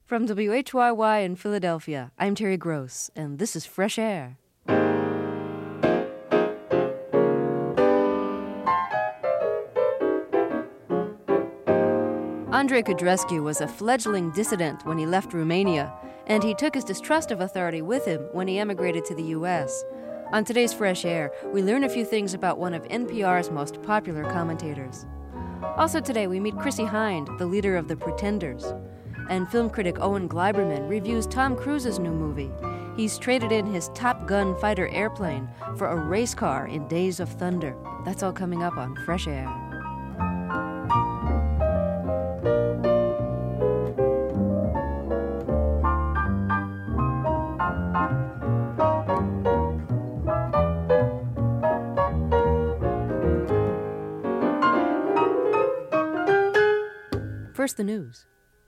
From WHYY in Philadelphia, I'm Terry Gross, and this is Fresh Air. Andrei Codrescu was a fledgling dissident when he left Romania, and he took his distrust of authority with him when he emigrated to the U.S. On today's Fresh Air, we learn a few things about one of NPR's most popular commentators. Also today, we meet Chrissie Hynde, the leader of The Pretenders. And film critic Owen Gleiberman reviews Tom Cruise's new movie. He's traded in his Top Gun fighter airplane for a race car in Days of Thunder. That's all coming up on Fresh Air. First, the news.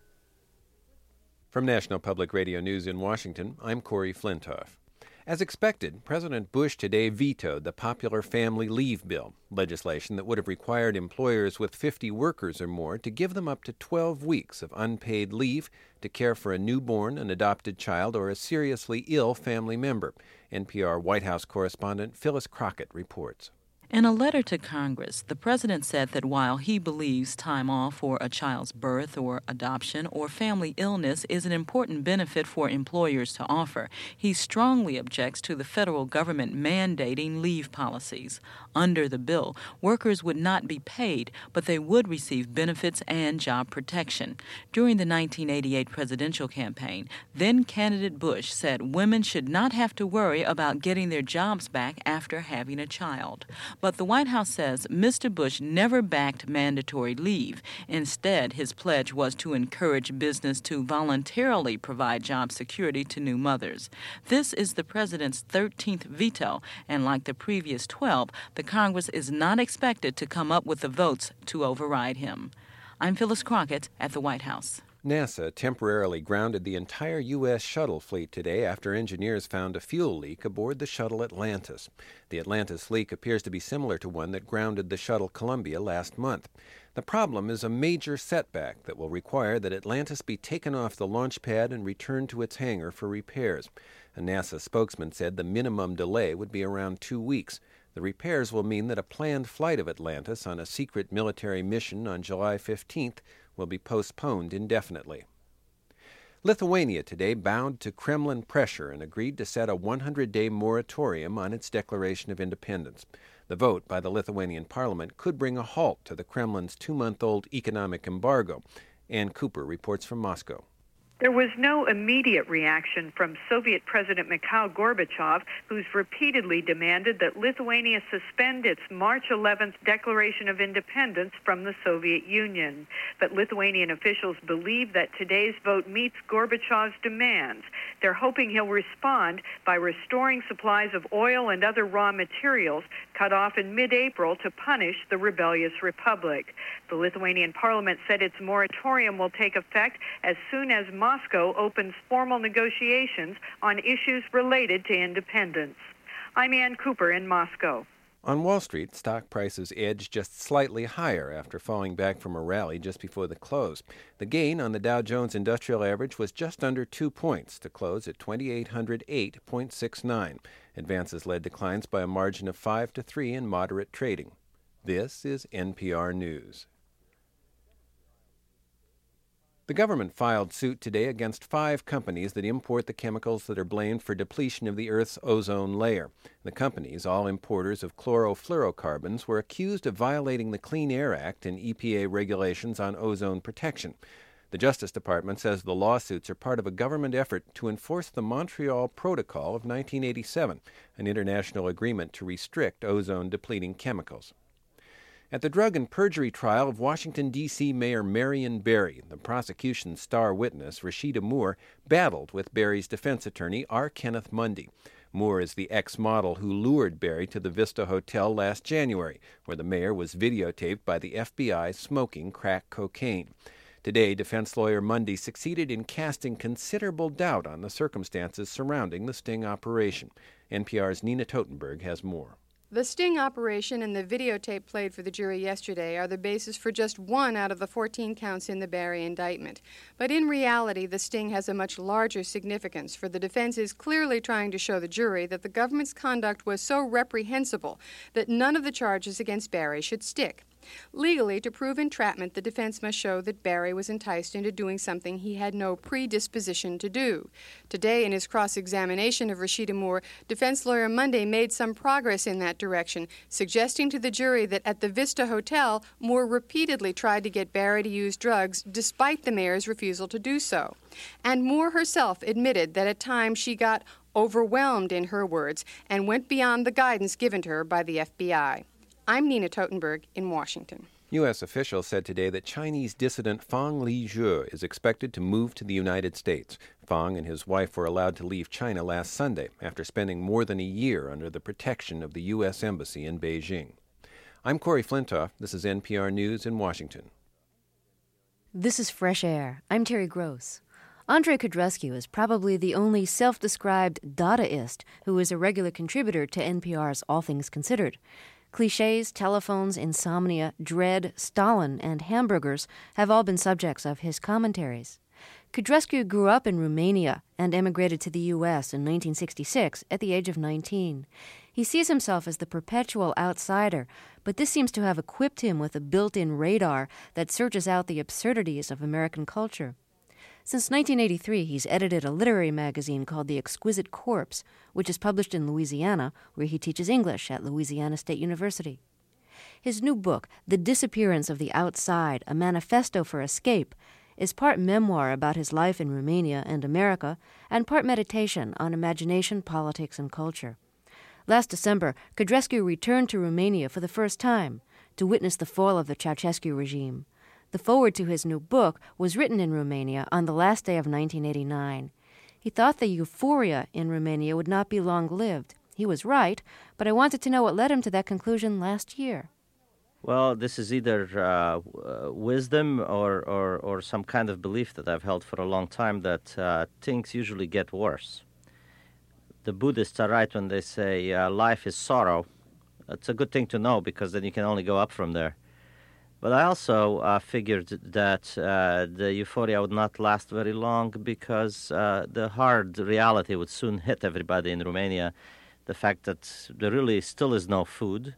From National Public Radio News in Washington, I'm Corey Flintoff. As expected, President Bush today vetoed the popular Family Leave Bill, legislation that would have required employers with 50 workers or more to give them up to 12 weeks of unpaid leave to care for a newborn, an adopted child, or a seriously ill family member. NPR White House correspondent Phyllis Crockett reports. In a letter to Congress, the president said that while he believes time off for a child's birth or adoption or family illness is an important benefit for employers to offer, he strongly objects to the federal government mandating leave policies. Under the bill, workers would not be paid, but they would receive benefits and job protection. During the 1988 presidential campaign, then-candidate Bush said women should not have to worry about getting their jobs back after having a child. But the White House says Mr. Bush never backed mandatory leave. Instead, his pledge was to encourage business to voluntarily provide job security to new mothers. This is the president's 13th veto, and like the previous 12, the Congress is not expected to come up with the votes to override him. I'm Phyllis Crockett at the White House. NASA temporarily grounded the entire U.S. shuttle fleet today after engineers found a fuel leak aboard the shuttle Atlantis. The Atlantis leak appears to be similar to one that grounded the shuttle Columbia last month. The problem is a major setback that will require that Atlantis be taken off the launch pad and returned to its hangar for repairs. A NASA spokesman said the minimum delay would be around 2 weeks. The repairs will mean that a planned flight of Atlantis on a secret military mission on July 15th will be postponed indefinitely. Lithuania today bowed to Kremlin pressure and agreed to set a 100-day moratorium on its declaration of independence. The vote by the Lithuanian parliament could bring a halt to the Kremlin's 2-month-old economic embargo. Ann Cooper reports from Moscow. There was no immediate reaction from Soviet President Mikhail Gorbachev, who's repeatedly demanded that Lithuania suspend its March 11th Declaration of Independence from the Soviet Union. But Lithuanian officials believe that today's vote meets Gorbachev's demands. They're hoping he'll respond by restoring supplies of oil and other raw materials cut off in mid-April to punish the rebellious republic. The Lithuanian parliament said its moratorium will take effect as soon as Moscow opens formal negotiations on issues related to independence. I'm Ann Cooper in Moscow. On Wall Street, stock prices edged just slightly higher after falling back from a rally just before the close. The gain on the Dow Jones Industrial Average was just under 2 points to close at 2,808.69. Advances led declines by a margin of 5-3 in moderate trading. This is NPR News. The government filed suit today against 5 companies that import the chemicals that are blamed for depletion of the Earth's ozone layer. The companies, all importers of chlorofluorocarbons, were accused of violating the Clean Air Act and EPA regulations on ozone protection. The Justice Department says the lawsuits are part of a government effort to enforce the Montreal Protocol of 1987, an international agreement to restrict ozone-depleting chemicals. At the drug and perjury trial of Washington, D.C. Mayor Marion Barry, the prosecution's star witness, Rashida Moore, battled with Barry's defense attorney, R. Kenneth Mundy. Moore is the ex-model who lured Barry to the Vista Hotel last January, where the mayor was videotaped by the FBI smoking crack cocaine. Today, defense lawyer Mundy succeeded in casting considerable doubt on the circumstances surrounding the sting operation. NPR's Nina Totenberg has more. The sting operation and the videotape played for the jury yesterday are the basis for just one out of the 14 counts in the Barry indictment. But in reality, the sting has a much larger significance, for the defense is clearly trying to show the jury that the government's conduct was so reprehensible that none of the charges against Barry should stick. Legally, to prove entrapment, the defense must show that Barry was enticed into doing something he had no predisposition to do. Today, in his cross-examination of Rashida Moore, defense lawyer Monday made some progress in that direction, suggesting to the jury that at the Vista Hotel, Moore repeatedly tried to get Barry to use drugs despite the mayor's refusal to do so. And Moore herself admitted that at times she got overwhelmed, in her words, and went beyond the guidance given to her by the FBI. I'm Nina Totenberg in Washington. U.S. officials said today that Chinese dissident Fang Lizhe is expected to move to the United States. Fang and his wife were allowed to leave China last Sunday after spending more than a year under the protection of the U.S. Embassy in Beijing. I'm Corey Flintoff. This is NPR News in Washington. This is Fresh Air. I'm Terry Gross. Andrei Codrescu is probably the only self-described Dadaist who is a regular contributor to NPR's All Things Considered. Clichés, telephones, insomnia, dread, Stalin, and hamburgers have all been subjects of his commentaries. Codrescu grew up in Romania and emigrated to the U.S. in 1966 at the age of 19. He sees himself as the perpetual outsider, but this seems to have equipped him with a built-in radar that searches out the absurdities of American culture. Since 1983, he's edited a literary magazine called The Exquisite Corpse, which is published in Louisiana, where he teaches English at Louisiana State University. His new book, The Disappearance of the Outside, a Manifesto for Escape, is part memoir about his life in Romania and America, and part meditation on imagination, politics, and culture. Last December, Codrescu returned to Romania for the first time to witness the fall of the Ceausescu regime. The foreword to his new book was written in Romania on the last day of 1989. He thought the euphoria in Romania would not be long-lived. He was right, but I wanted to know what led him to that conclusion last year. Well, this is either wisdom or some kind of belief that I've held for a long time that things usually get worse. The Buddhists are right when they say life is sorrow. It's a good thing to know because then you can only go up from there. But I also figured that the euphoria would not last very long because the hard reality would soon hit everybody in Romania. The fact that there really still is no food,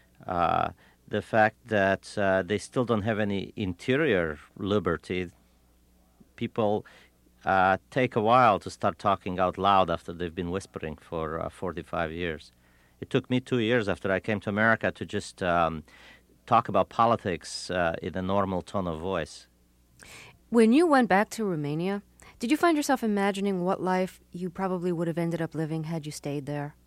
the fact that they still don't have any interior liberty. People take a while to start talking out loud after they've been whispering for 45 years. It took me 2 years after I came to America to just talk about politics in a normal tone of voice. When you went back to Romania, did you find yourself imagining what life you probably would have ended up living had you stayed there?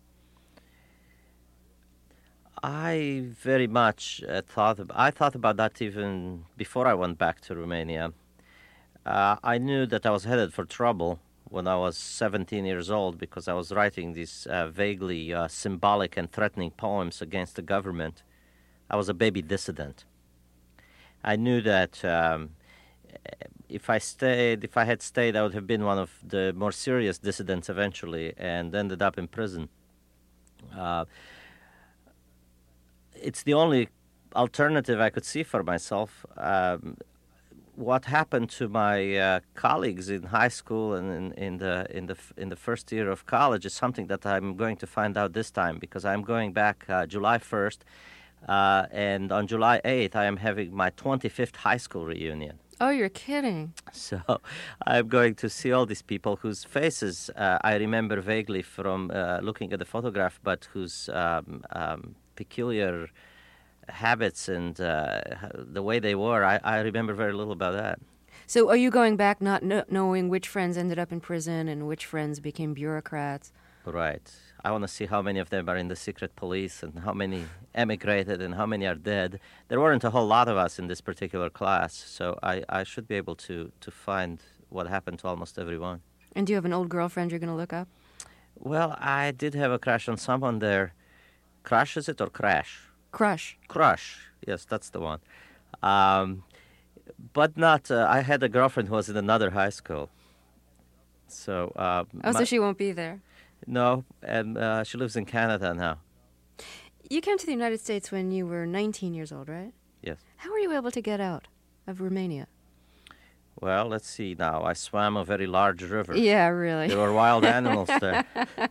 I very much thought about that even before I went back to Romania. I knew that I was headed for trouble when I was 17 years old because I was writing these vaguely symbolic and threatening poems against the government. I was a baby dissident. I knew that if I had stayed, I would have been one of the more serious dissidents eventually and ended up in prison. It's the only alternative I could see for myself. What happened to my colleagues in high school and in the first year of college is something that I'm going to find out this time because I'm going back July 1st. And on July 8th, I am having my 25th high school reunion. Oh, you're kidding. So I'm going to see all these people whose faces I remember vaguely from looking at the photograph, but whose peculiar habits and the way they were, I remember very little about that. So are you going back not knowing which friends ended up in prison and which friends became bureaucrats? Right. I want to see how many of them are in the secret police and how many emigrated and how many are dead. There weren't a whole lot of us in this particular class, so I should be able to find what happened to almost everyone. And do you have an old girlfriend you're going to look up? Well, I did have a crush on someone there. Crush, is it, or crash? Crush. Crush. Yes, that's the one. But not, I had a girlfriend who was in another high school. So, so she won't be there. No, and she lives in Canada now. You came to the United States when you were 19 years old, right? Yes. How were you able to get out of Romania? Well, let's see now. I swam a very large river. Yeah, really. There were wild animals there.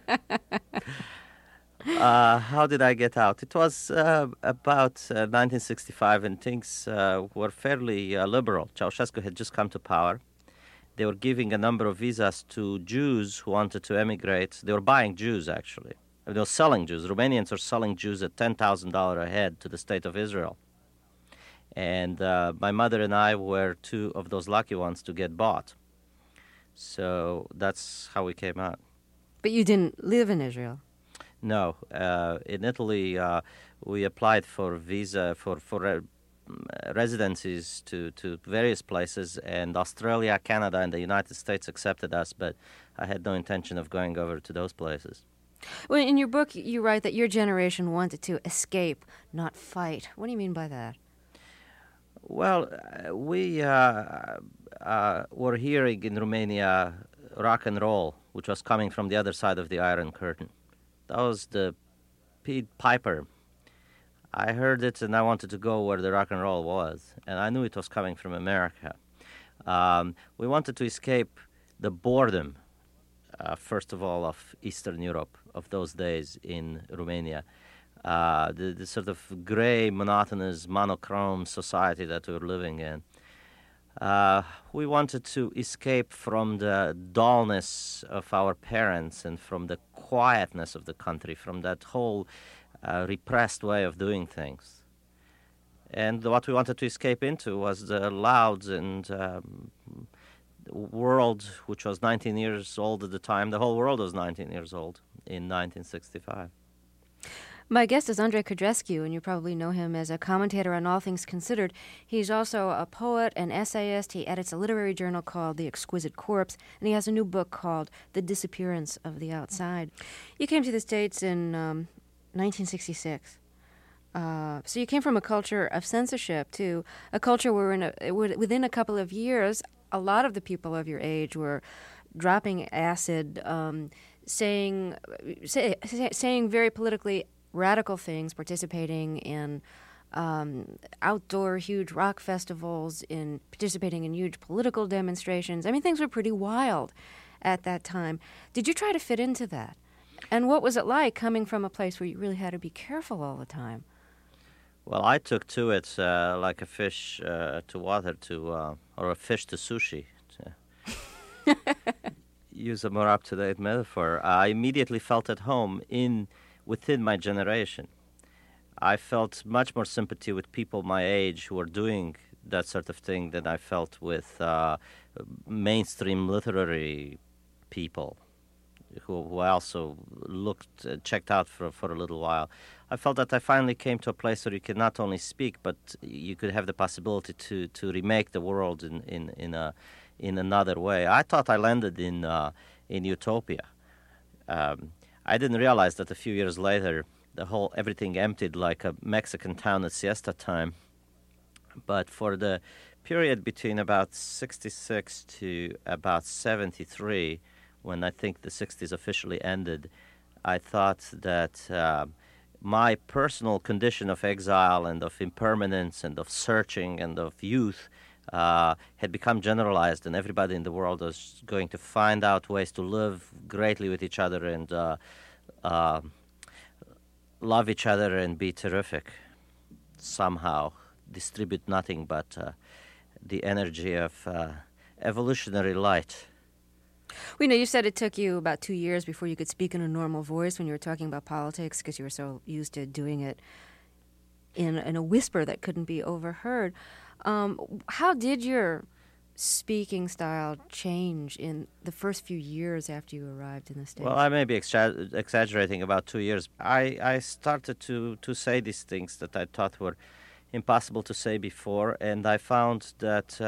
How did I get out? It was about 1965, and things were fairly liberal. Ceausescu had just come to power. They were giving a number of visas to Jews who wanted to emigrate. They were buying Jews, actually. They were selling Jews. Romanians were selling Jews at $10,000 a head to the State of Israel. And my mother and I were two of those lucky ones to get bought. So that's how we came out. But you didn't live in Israel? No. In Italy, we applied for visa for residencies to various places, and Australia, Canada, and the United States accepted us, but I had no intention of going over to those places. Well, in your book, you write that your generation wanted to escape, not fight. What do you mean by that? Well, we were hearing in Romania rock and roll, which was coming from the other side of the Iron Curtain. That was the Pied Piper. I heard it, and I wanted to go where the rock and roll was, and I knew it was coming from America. We wanted to escape the boredom, first of all, of Eastern Europe, of those days in Romania. The sort of gray, monotonous, monochrome society that we were living in. We wanted to escape from the dullness of our parents and from the quietness of the country, from that whole repressed way of doing things. And what we wanted to escape into was the loud and world, which was 19 years old at the time. The whole world was 19 years old in 1965. My guest is Andrei Codrescu, and you probably know him as a commentator on All Things Considered. He's also a poet, an essayist. He edits a literary journal called The Exquisite Corpse, and he has a new book called The Disappearance of the Outside. You came to the States in 1966. So you came from a culture of censorship to a culture where within a couple of years, a lot of the people of your age were dropping acid, saying very politically radical things, participating in outdoor huge rock festivals, in participating in huge political demonstrations. I mean, things were pretty wild at that time. Did you try to fit into that? And what was it like coming from a place where you really had to be careful all the time? Well, I took to it like a fish to water, or a fish to sushi. To use a more up-to-date metaphor. I immediately felt at home within my generation. I felt much more sympathy with people my age who were doing that sort of thing than I felt with mainstream literary people who I also checked out for a little while. I felt that I finally came to a place where you could not only speak, but you could have the possibility to remake the world in another way. I thought I landed in utopia. I didn't realize that a few years later, everything emptied like a Mexican town at siesta time. But for the period between about 66 to about 73, when I think the 60s officially ended, I thought that my personal condition of exile and of impermanence and of searching and of youth had become generalized, and everybody in the world was going to find out ways to live greatly with each other and love each other and be terrific. Somehow distribute nothing but the energy of evolutionary light. Well, you said it took you about 2 years before you could speak in a normal voice when you were talking about politics because you were so used to doing it in a whisper that couldn't be overheard. How did your speaking style change in the first few years after you arrived in the States? Well, I may be exaggerating about 2 years. I started to say these things that I thought were impossible to say before, and I found that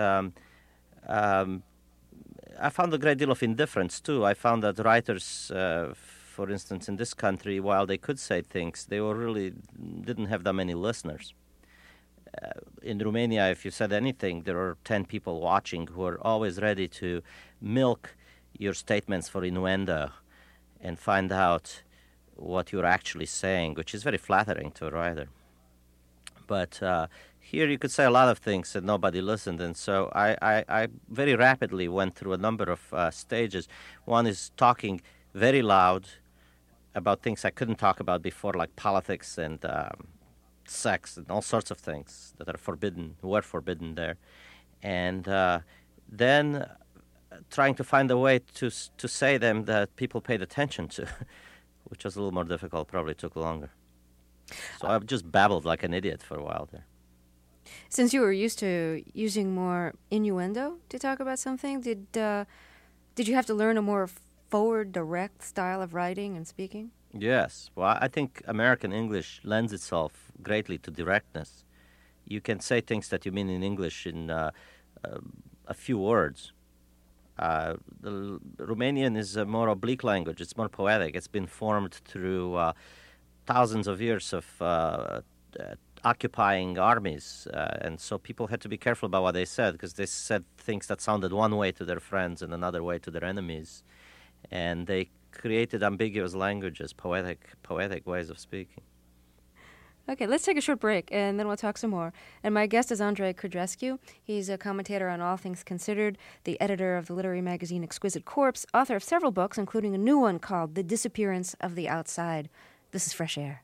I found a great deal of indifference, too. I found that writers, for instance, in this country, while they could say things, they didn't have that many listeners. In Romania, if you said anything, there are 10 people watching who are always ready to milk your statements for innuendo and find out what you're actually saying, which is very flattering to a writer. But here you could say a lot of things and nobody listened, and so I very rapidly went through a number of stages. One is talking very loud about things I couldn't talk about before, like politics and sex and all sorts of things that are forbidden, were forbidden there. And then trying to find a way to say them that people paid attention to, which was a little more difficult, probably took longer. So I've just babbled like an idiot for a while there. Since you were used to using more innuendo to talk about something, did you have to learn a more forward, direct style of writing and speaking? Yes. Well, I think American English lends itself greatly to directness. You can say things that you mean in English in a few words. The Romanian is a more oblique language. It's more poetic. It's been formed through thousands of years of occupying armies, and so people had to be careful about what they said, because they said things that sounded one way to their friends and another way to their enemies, and they created ambiguous languages, poetic ways of speaking. Okay, let's take a short break, and then we'll talk some more. And my guest is Andrei Codrescu. He's a commentator on All Things Considered, the editor of the literary magazine Exquisite Corpse, author of several books, including a new one called The Disappearance of the Outside. This is Fresh Air.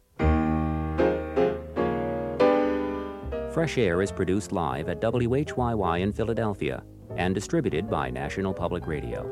Fresh Air is produced live at WHYY in Philadelphia and distributed by National Public Radio.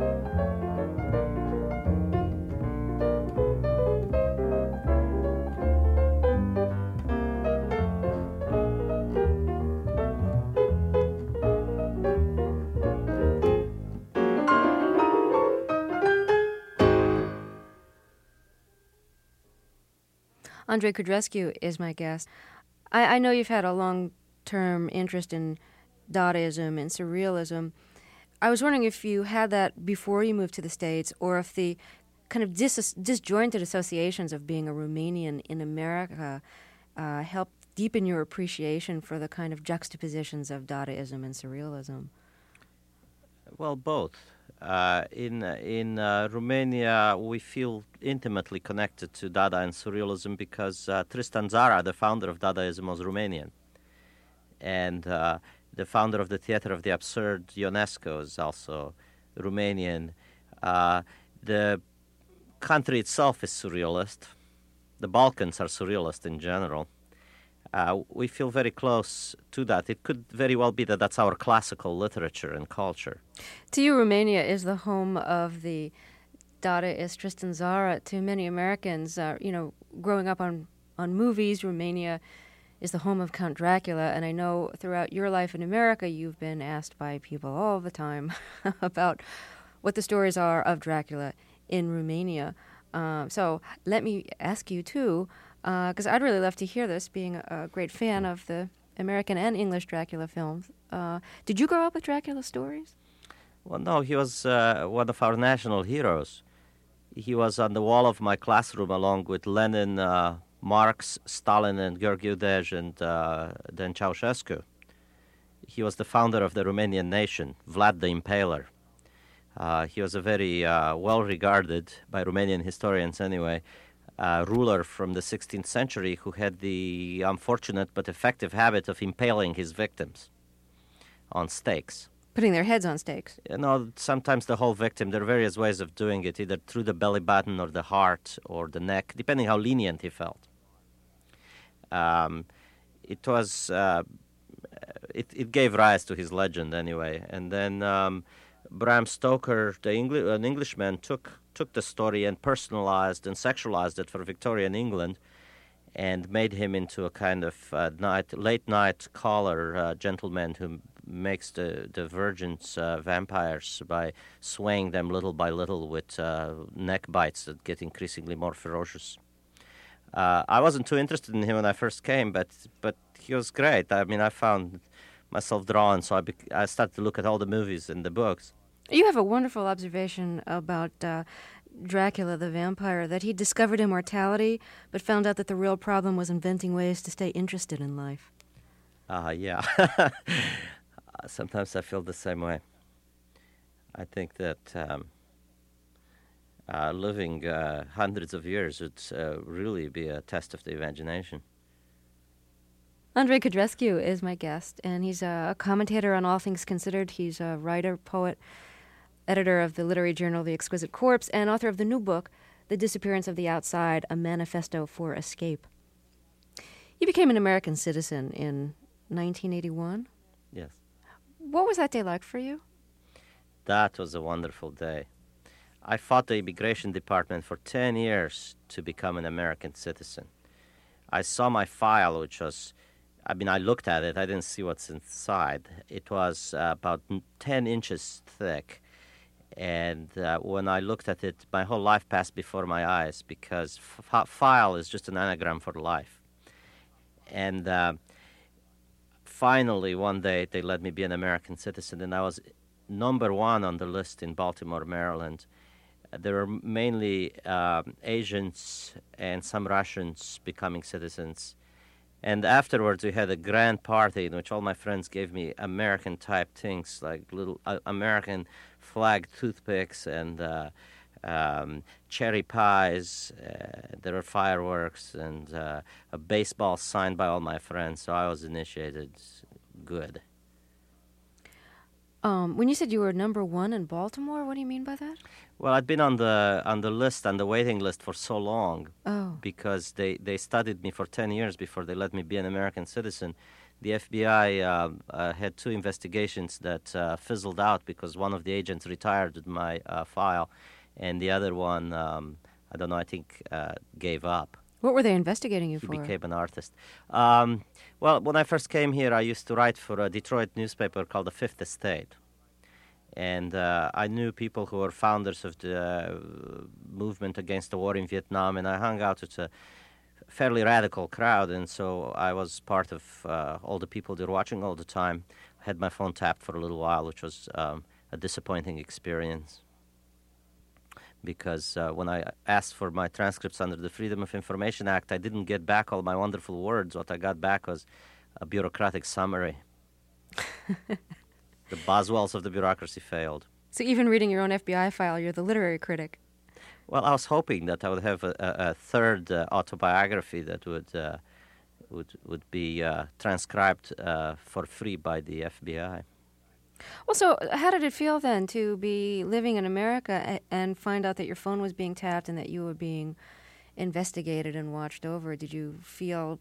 Andrei Codrescu is my guest. I know you've had a long-term interest in Dadaism and Surrealism. I was wondering if you had that before you moved to the States, or if the kind of disjointed associations of being a Romanian in America helped deepen your appreciation for the kind of juxtapositions of Dadaism and Surrealism. Well, both. In Romania, we feel intimately connected to Dada and Surrealism because Tristan Tzara, the founder of Dadaism, was Romanian. And the founder of the Theater of the Absurd, Ionesco, is also Romanian. The country itself is surrealist. The Balkans are surrealist in general. We feel very close to that. It could very well be that that's our classical literature and culture. To you, Romania is the home of the Dadaist Tristan Tzara. To many Americans, growing up on movies, Romania is the home of Count Dracula. And I know throughout your life in America, you've been asked by people all the time about what the stories are of Dracula in Romania. So let me ask you, too, because I'd really love to hear this, being a great fan of the American and English Dracula films. Did you grow up with Dracula stories? Well, no, he was one of our national heroes. He was on the wall of my classroom along with Lenin, Marx, Stalin, and Gheorghe Udej, and then Ceausescu. He was the founder of the Romanian nation, Vlad the Impaler. He was a very well-regarded, by Romanian historians anyway, ruler from the 16th century who had the unfortunate but effective habit of impaling his victims on stakes. Putting their heads on stakes. Sometimes the whole victim. There are various ways of doing it, either through the belly button or the heart or the neck, depending how lenient he felt. It gave rise to his legend anyway. And then Bram Stoker, an Englishman, took the story and personalized and sexualized it for Victorian England and made him into a kind of late-night caller gentleman who makes the virgins vampires by swaying them little by little with neck bites that get increasingly more ferocious. I wasn't too interested in him when I first came, but he was great. I mean, I found myself drawn, so I started to look at all the movies and the books. You have a wonderful observation about Dracula the vampire, that he discovered immortality, but found out that the real problem was inventing ways to stay interested in life. Yeah. Sometimes I feel the same way. I think that living hundreds of years would really be a test of the imagination. Andrei Codrescu is my guest, and he's a commentator on All Things Considered. He's a writer, poet, editor of the literary journal The Exquisite Corpse, and author of the new book, The Disappearance of the Outside, A Manifesto for Escape. You became an American citizen in 1981? Yes. What was that day like for you? That was a wonderful day. I fought the immigration department for 10 years to become an American citizen. I saw my file, which was, I looked at it. I didn't see what's inside. It was about 10 inches thick. And when I looked at it, my whole life passed before my eyes because file is just an anagram for life. And finally, one day, they let me be an American citizen, and I was number one on the list in Baltimore, Maryland. There were mainly Asians and some Russians becoming citizens. And afterwards, we had a grand party in which all my friends gave me American-type things, like little American flag toothpicks and cherry pies. There were fireworks and a baseball signed by all my friends, so I was initiated good. When you said you were number one in Baltimore, what do you mean by that? Well, I'd been on the list, on the waiting list for so long because they studied me for 10 years before they let me be an American citizen. The FBI had two investigations that fizzled out because one of the agents retired with my file, and the other one, I think, gave up. What were they investigating you for? He became an artist. Well, when I first came here, I used to write for a Detroit newspaper called The Fifth Estate. And I knew people who were founders of the movement against the war in Vietnam, and I hung out with a fairly radical crowd, and so I was part of all the people they were watching all the time. I had my phone tapped for a little while, which was a disappointing experience. Because when I asked for my transcripts under the Freedom of Information Act, I didn't get back all my wonderful words. What I got back was a bureaucratic summary. The Boswells of the bureaucracy failed. So even reading your own FBI file, you're the literary critic. Well, I was hoping that I would have a third autobiography that would be transcribed for free by the FBI. Well, so how did it feel then to be living in America and find out that your phone was being tapped and that you were being investigated and watched over? Did you feel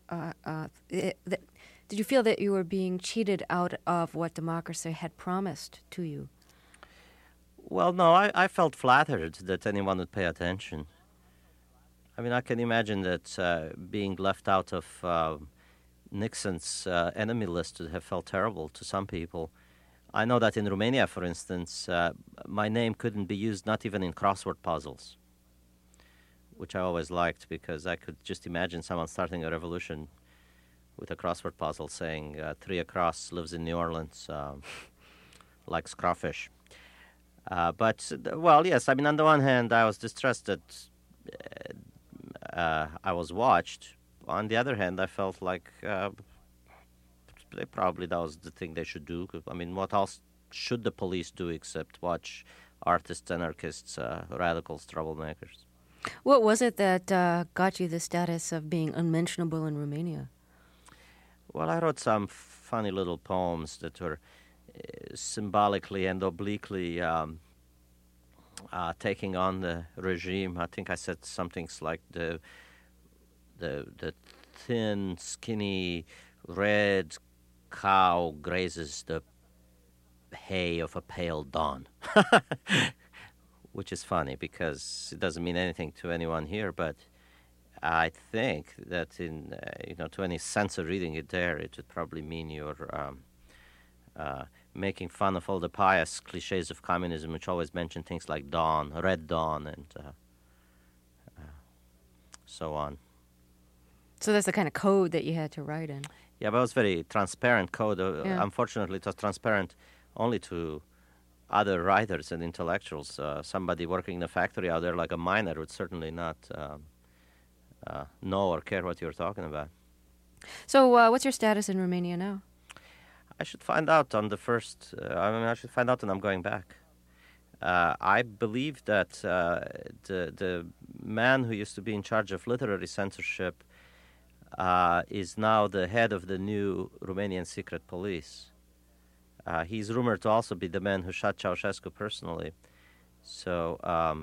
that you were being cheated out of what democracy had promised to you? Well, no, I felt flattered that anyone would pay attention. I mean, I can imagine that being left out of Nixon's enemy list would have felt terrible to some people. I know that in Romania, for instance, my name couldn't be used not even in crossword puzzles, which I always liked because I could just imagine someone starting a revolution with a crossword puzzle saying, three across, lives in New Orleans, likes crawfish. But, well, yes, I mean, on the one hand, I was distressed that I was watched. On the other hand, I felt like probably that was the thing they should do. I mean, what else should the police do except watch artists, anarchists, radicals, troublemakers? What was it that got you the status of being unmentionable in Romania? Well, I wrote some funny little poems that were symbolically and obliquely taking on the regime. I think I said some things like the thin, skinny, red cow grazes the hay of a pale dawn, which is funny because it doesn't mean anything to anyone here, but I think that in to any sense of reading it there, it would probably mean you're making fun of all the pious cliches of communism, which always mention things like dawn, red dawn, and so on. So that's the kind of code that you had to write in. Yeah, but it was very transparent code. Yeah. Unfortunately, it was transparent only to other writers and intellectuals. Somebody working in a factory out there like a miner would certainly not know or care what you're talking about. So what's your status in Romania now? I should find out on the first... I should find out when I'm going back. I believe that the man who used to be in charge of literary censorship is now the head of the new Romanian secret police. He's rumored to also be the man who shot Ceausescu personally. So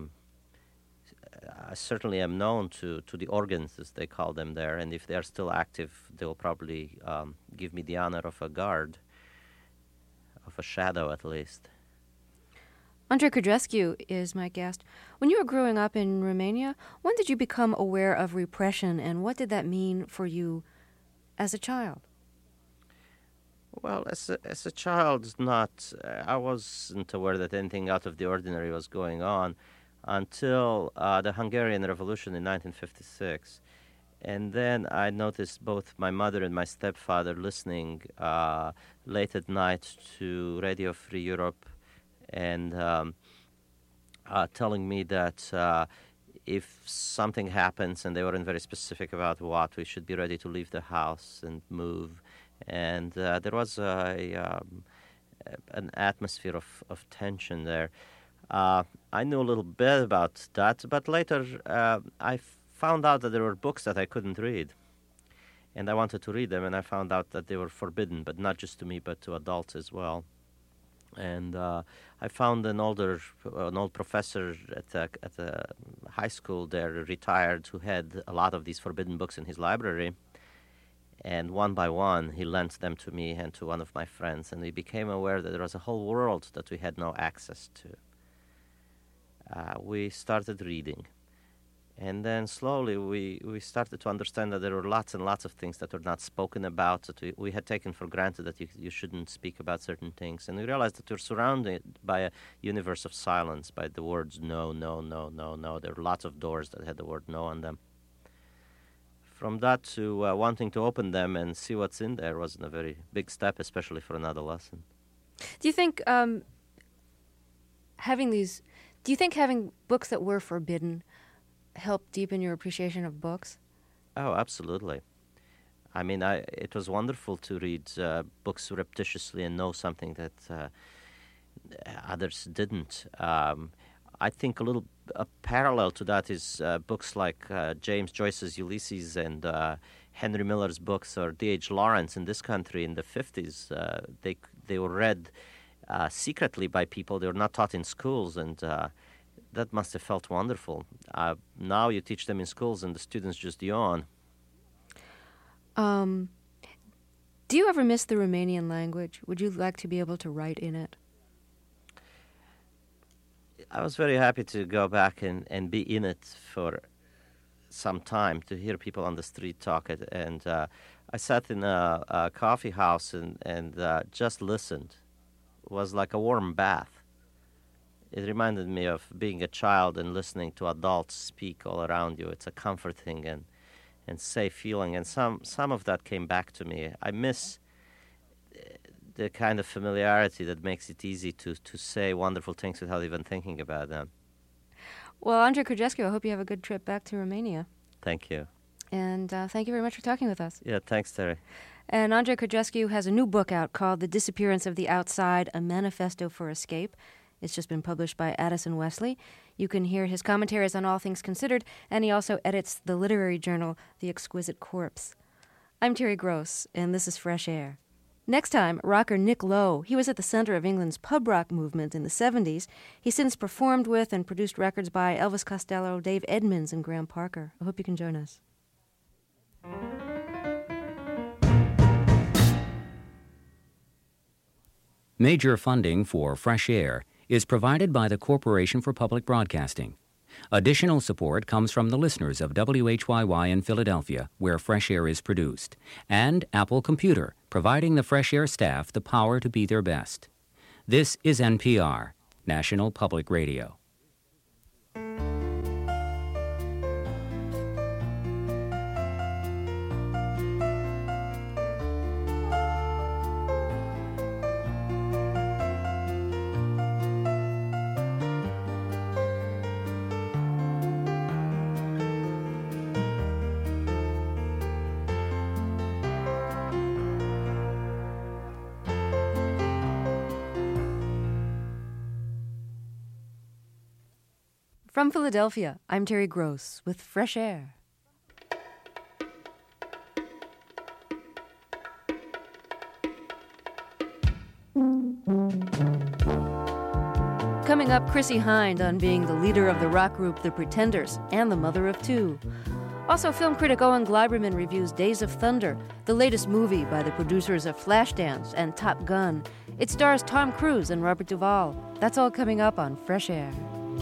I certainly am known to the organs, as they call them there, and if they're still active, they'll probably give me the honor of a guard, of a shadow at least. Andrei Codrescu is my guest. When you were growing up in Romania, when did you become aware of repression, and what did that mean for you as a child? Well, as a child, I wasn't aware that anything out of the ordinary was going on until the Hungarian Revolution in 1956. And then I noticed both my mother and my stepfather listening late at night to Radio Free Europe and telling me that if something happens, and they weren't very specific about what, we should be ready to leave the house and move. And there was an atmosphere of tension there. I knew a little bit about that, but later I found out that there were books that I couldn't read. And I wanted to read them, and I found out that they were forbidden, but not just to me, but to adults as well. And I found an old professor at a high school there, retired, who had a lot of these forbidden books in his library. And one by one, he lent them to me and to one of my friends, and we became aware that there was a whole world that we had no access to. We started reading. And then slowly we started to understand that there were lots and lots of things that were not spoken about, that we had taken for granted that you shouldn't speak about certain things. And we realized that we're surrounded by a universe of silence, by the words no, no, no, no, no. There were lots of doors that had the word no on them. From that to wanting to open them and see what's in there wasn't a very big step, especially for an adolescent. Do you think having books that were forbidden helped deepen your appreciation of books? Oh, absolutely. I mean, it was wonderful to read books surreptitiously and know something that others didn't. I think a parallel to that is books like James Joyce's Ulysses and Henry Miller's books, or D.H. Lawrence in this country in the 50s. They were read secretly by people. They were not taught in schools, and that must have felt wonderful. Now you teach them in schools, and the students just yawn. Do you ever miss the Romanian language? Would you like to be able to write in it? I was very happy to go back and be in it for some time, to hear people on the street talk it. And I sat in a coffee house and just listened. It was like a warm bath. It reminded me of being a child and listening to adults speak all around you. It's a comforting and safe feeling. And some of that came back to me. I miss the kind of familiarity that makes it easy to say wonderful things without even thinking about them. Well, Andrei Codrescu, I hope you have a good trip back to Romania. Thank you. And thank you very much for talking with us. Yeah, thanks, Terry. And Andrei Codrescu has a new book out called The Disappearance of the Outside, A Manifesto for Escape. It's just been published by Addison Wesley. You can hear his commentaries on all things considered, and he also edits the literary journal, The Exquisite Corpse. I'm Terry Gross, and this is Fresh Air. Next time, rocker Nick Lowe. He was at the center of England's pub rock movement in the 70s. He's since performed with and produced records by Elvis Costello, Dave Edmunds, and Graham Parker. I hope you can join us. Major funding for Fresh Air is provided by the Corporation for Public Broadcasting. Additional support comes from the listeners of WHYY in Philadelphia, where Fresh Air is produced, and Apple Computer, providing the Fresh Air staff the power to be their best. This is NPR, National Public Radio. From Philadelphia, I'm Terry Gross with Fresh Air. Coming up, Chrissie Hynde on being the leader of the rock group The Pretenders and the mother of two. Also, film critic Owen Gleiberman reviews Days of Thunder, the latest movie by the producers of Flashdance and Top Gun. It stars Tom Cruise and Robert Duvall. That's all coming up on Fresh Air.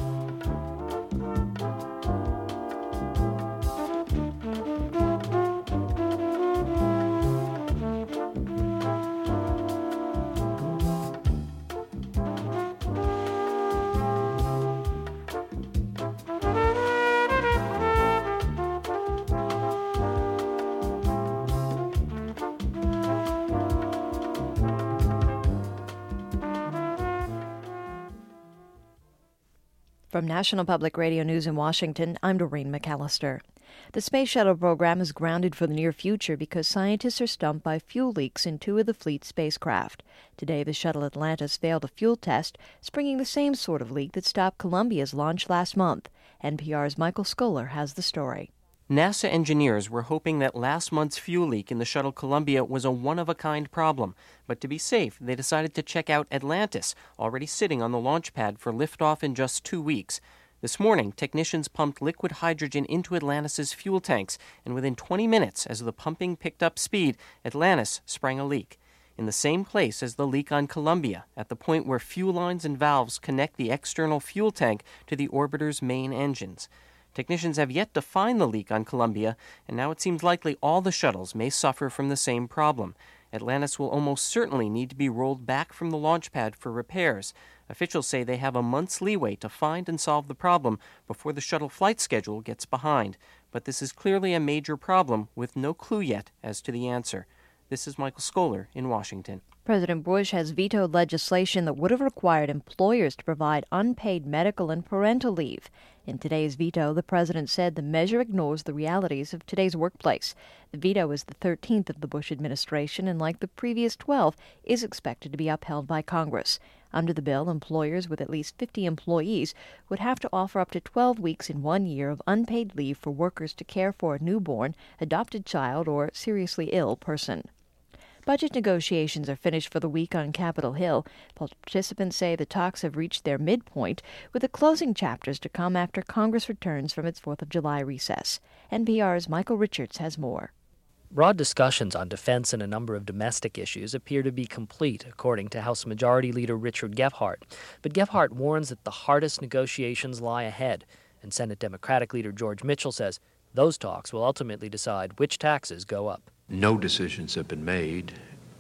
From National Public Radio News in Washington, I'm Doreen McAllister. The Space Shuttle program is grounded for the near future because scientists are stumped by fuel leaks in two of the fleet's spacecraft. Today, the shuttle Atlantis failed a fuel test, springing the same sort of leak that stopped Columbia's launch last month. NPR's Michael Scholar has the story. NASA engineers were hoping that last month's fuel leak in the shuttle Columbia was a one-of-a-kind problem. But to be safe, they decided to check out Atlantis, already sitting on the launch pad for liftoff in just 2 weeks. This morning, technicians pumped liquid hydrogen into Atlantis' fuel tanks, and within 20 minutes, as the pumping picked up speed, Atlantis sprang a leak. In the same place as the leak on Columbia, at the point where fuel lines and valves connect the external fuel tank to the orbiter's main engines. Technicians have yet to find the leak on Columbia, and now it seems likely all the shuttles may suffer from the same problem. Atlantis will almost certainly need to be rolled back from the launch pad for repairs. Officials say they have a month's leeway to find and solve the problem before the shuttle flight schedule gets behind. But this is clearly a major problem with no clue yet as to the answer. This is Michael Scholar in Washington. President Bush has vetoed legislation that would have required employers to provide unpaid medical and parental leave. In today's veto, the president said the measure ignores the realities of today's workplace. The veto is the 13th of the Bush administration and, like the previous 12, is expected to be upheld by Congress. Under the bill, employers with at least 50 employees would have to offer up to 12 weeks in 1 year of unpaid leave for workers to care for a newborn, adopted child, or seriously ill person. Budget negotiations are finished for the week on Capitol Hill. Participants say the talks have reached their midpoint, with the closing chapters to come after Congress returns from its 4th of July recess. NPR's Michael Richards has more. Broad discussions on defense and a number of domestic issues appear to be complete, according to House Majority Leader Richard Gephardt. But Gephardt warns that the hardest negotiations lie ahead, and Senate Democratic Leader George Mitchell says those talks will ultimately decide which taxes go up. No decisions have been made,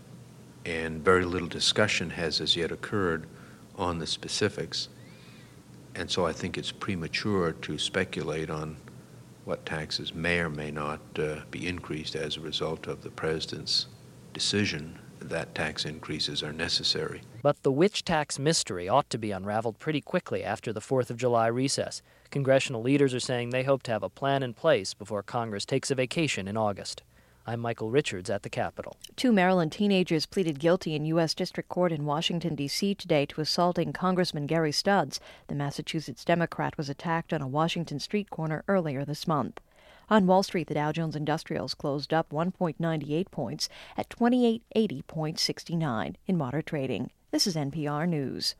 and very little discussion has as yet occurred on the specifics. And so I think it's premature to speculate on what taxes may or may not be increased as a result of the president's decision that tax increases are necessary. But the which tax mystery ought to be unraveled pretty quickly after the 4th of July recess. Congressional leaders are saying they hope to have a plan in place before Congress takes a vacation in August. I'm Michael Richards at the Capitol. 2 Maryland teenagers pleaded guilty in U.S. District Court in Washington, D.C. today to assaulting Congressman Gary Stubbs. The Massachusetts Democrat was attacked on a Washington street corner earlier this month. On Wall Street, the Dow Jones Industrials closed up 1.98 points at 2880.69 in moderate trading. This is NPR News.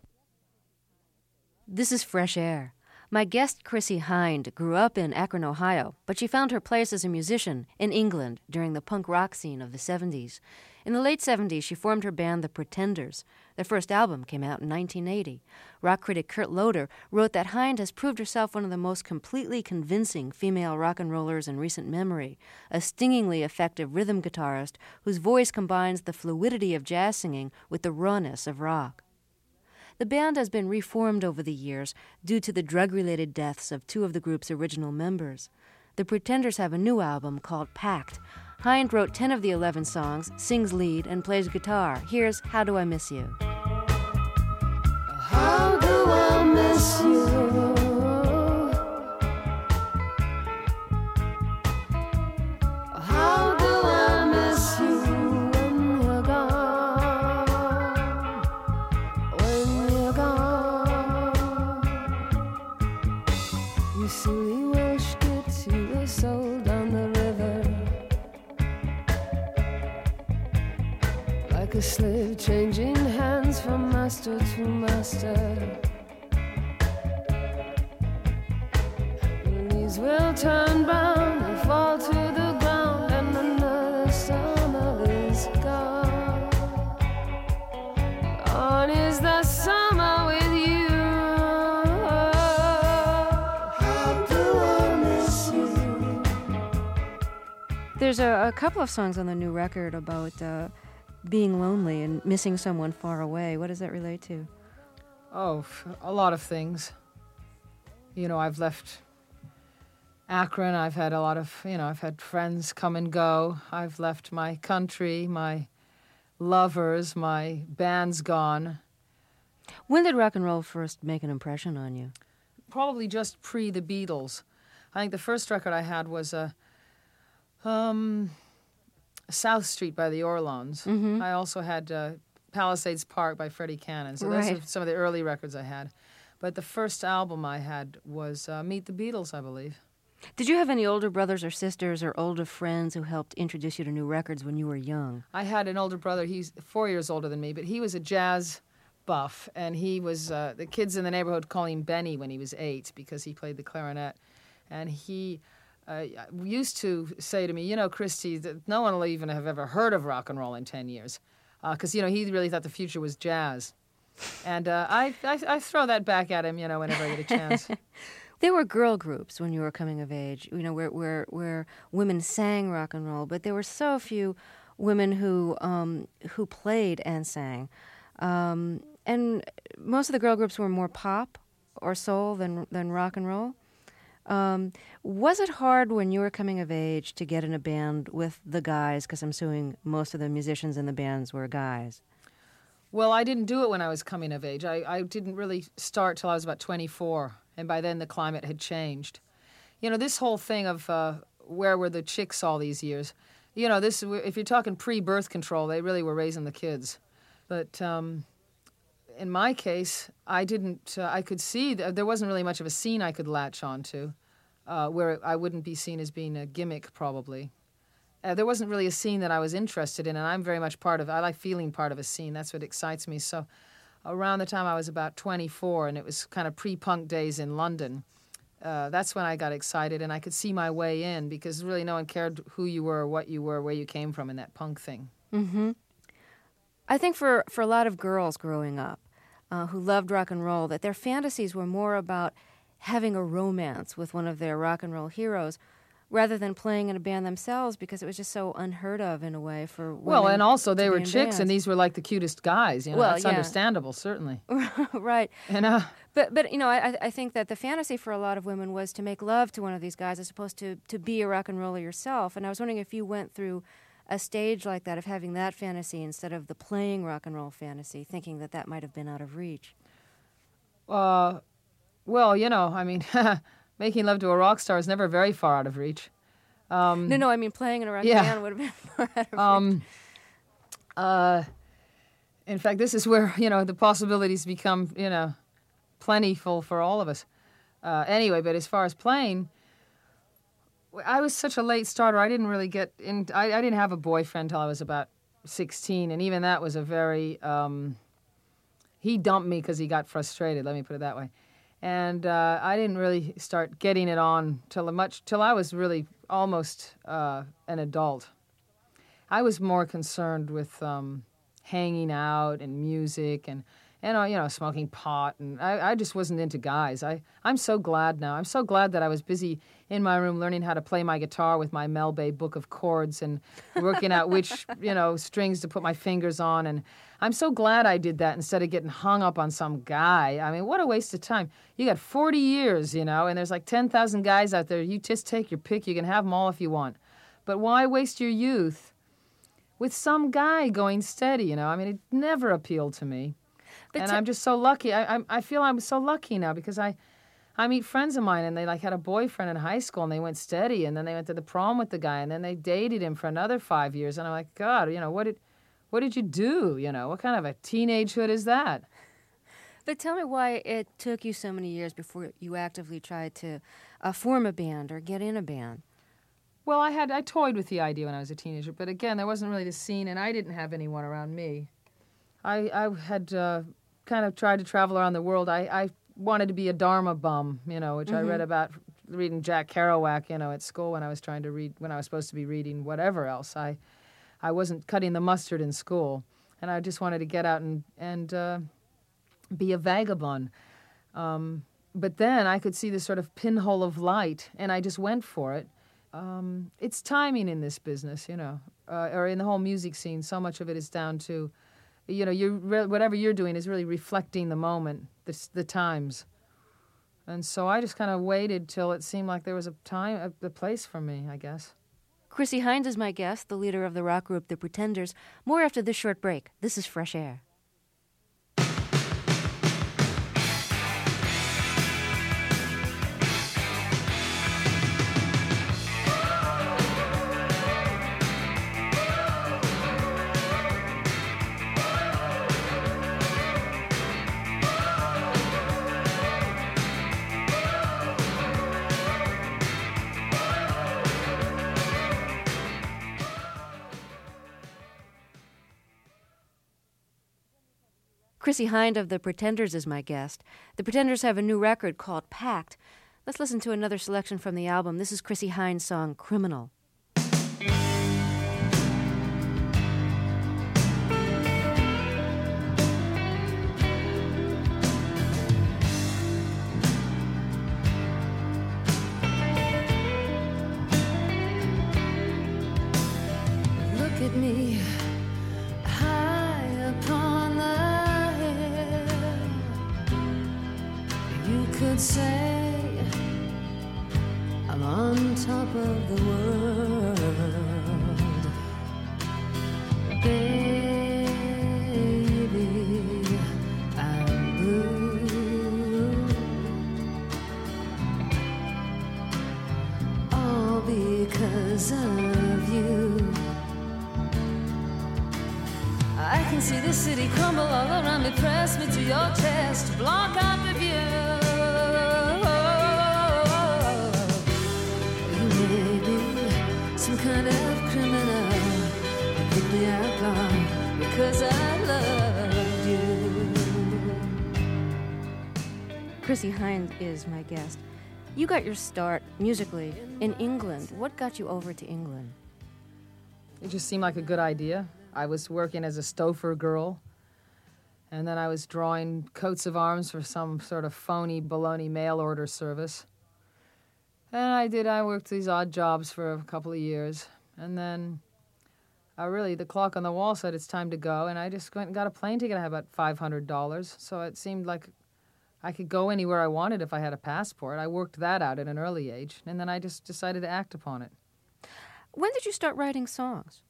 This is Fresh Air. My guest, Chrissie Hynde, grew up in Akron, Ohio, but she found her place as a musician in England during the punk rock scene of the 70s. In the late 70s, she formed her band The Pretenders. Their first album came out in 1980. Rock critic Kurt Loder wrote that Hynde has proved herself one of the most completely convincing female rock and rollers in recent memory, a stingingly effective rhythm guitarist whose voice combines the fluidity of jazz singing with the rawness of rock. The band has been reformed over the years due to the drug-related deaths of 2 of the group's original members. The Pretenders have a new album called Pact. Hynde wrote 10 of the 11 songs, sings lead, and plays guitar. Here's How Do I Miss You? How do I miss you? How do I miss you when you're gone? When you're gone. a slave, changing hands from master to master. The leaves will turn brown and fall to the ground, and another summer is gone. Gone is the summer with you. How do I miss you? There's a couple of songs on the new record about being lonely and missing someone far away. What does that relate to? Oh, a lot of things. You know, I've left Akron. I've had a lot of, I've had friends come and go. I've left my country, my lovers, my band's gone. When did rock and roll first make an impression on you? Probably just pre the Beatles. I think the first record I had was South Street by the Orlones. Mm-hmm. I also had Palisades Park by Freddie Cannon. So Right. those are some of the early records I had. But the first album I had was Meet the Beatles, I believe. Did you have any older brothers or sisters or older friends who helped introduce you to new records when you were young? I had an older brother. He's 4 years older than me, but he was a jazz buff, and he was the kids in the neighborhood called him Benny when he was 8 because he played the clarinet. And he used to say to me, you know, Christy, that no one will even have ever heard of rock and roll in 10 years. Because, he really thought the future was jazz. And I throw that back at him, whenever I get a chance. There were girl groups when you were coming of age, where women sang rock and roll, but there were so few women who played and sang. And most of the girl groups were more pop or soul than rock and roll. Was it hard when you were coming of age to get in a band with the guys? Because I'm assuming most of the musicians in the bands were guys. Well, I didn't do it when I was coming of age. I didn't really start till I was about 24, and by then the climate had changed. This whole thing of where were the chicks all these years, if you're talking pre-birth control, they really were raising the kids. But in my case, I could see that there wasn't really much of a scene I could latch onto where I wouldn't be seen as being a gimmick, probably. There wasn't really a scene that I was interested in, and I'm very much I like feeling part of a scene. That's what excites me. So around the time I was about 24, and it was kind of pre-punk days in London, that's when I got excited, and I could see my way in, because really no one cared who you were, what you were, where you came from in that punk thing. Mm-hmm. I think for a lot of girls growing up who loved rock and roll, that their fantasies were more about having a romance with one of their rock and roll heroes rather than playing in a band themselves, because it was just so unheard of in a way for women. Well, and also they to were be in chicks, bands. and these were like the cutest guys. Well, that's yeah. understandable, certainly. Right. And But I think that the fantasy for a lot of women was to make love to one of these guys as opposed to be a rock and roller yourself. And I was wondering if you went through a stage like that of having that fantasy instead of the playing rock and roll fantasy, thinking that might have been out of reach. well, making love to a rock star is never very far out of reach. No, I mean playing in a rock yeah. band would have been more out of reach. In fact, this is where, the possibilities become, plentiful for all of us. Anyway, but as far as playing, I was such a late starter. I didn't really get in. I didn't have a boyfriend till I was about 16, and even that was a very. He dumped me because he got frustrated. Let me put it that way, and I didn't really start getting it on till I was really almost an adult. I was more concerned with hanging out and music and smoking pot, and I just wasn't into guys. I'm so glad now. I'm so glad that I was busy in my room learning how to play my guitar with my Mel Bay book of chords and working out which, strings to put my fingers on. And I'm so glad I did that instead of getting hung up on some guy. I mean, what a waste of time. You got 40 years, and there's like 10,000 guys out there. You just take your pick. You can have them all if you want. But why waste your youth with some guy going steady, it never appealed to me. And I'm just so lucky. I feel I'm so lucky now because I meet friends of mine, and they had a boyfriend in high school, and they went steady, and then they went to the prom with the guy, and then they dated him for another 5 years. And I'm like, God, what did you do? What kind of a teenagehood is that? But tell me why it took you so many years before you actively tried to form a band or get in a band. Well, I toyed with the idea when I was a teenager, but again, there wasn't really the scene, and I didn't have anyone around me. I had kind of tried to travel around the world. I wanted to be a Dharma bum, which I read about reading Jack Kerouac, at school when I was supposed to be reading whatever else. I wasn't cutting the mustard in school, and I just wanted to get out and be a vagabond. But then I could see this sort of pinhole of light, and I just went for it. It's timing in this business, or in the whole music scene. So much of it is down to, whatever you're doing is really reflecting the moment, the times. And so I just kind of waited till it seemed like there was a place for me, I guess. Chrissie Hynde is my guest, the leader of the rock group The Pretenders. More after this short break. This is Fresh Air. Chrissie Hynde of The Pretenders is my guest. The Pretenders have a new record called Pact. Let's listen to another selection from the album. This is Chrissie Hynde's song, Criminal. Look at me, high upon the you could say I'm on top of the world, baby, I'm blue, all because of you. I can see the city crumble all around me, press me to your chest, block out the view. Some kind of criminal, pick me up on because I love you. Chrissie Hynde is my guest. You got your start musically in England. What got you over to England? It just seemed like a good idea. I was working as a stouffer girl, and then I was drawing coats of arms for some sort of phony baloney mail order service. And I worked these odd jobs for a couple of years. And then the clock on the wall said it's time to go. And I just went and got a plane ticket. I had about $500. So it seemed like I could go anywhere I wanted if I had a passport. I worked that out at an early age. And then I just decided to act upon it. When did you start writing songs?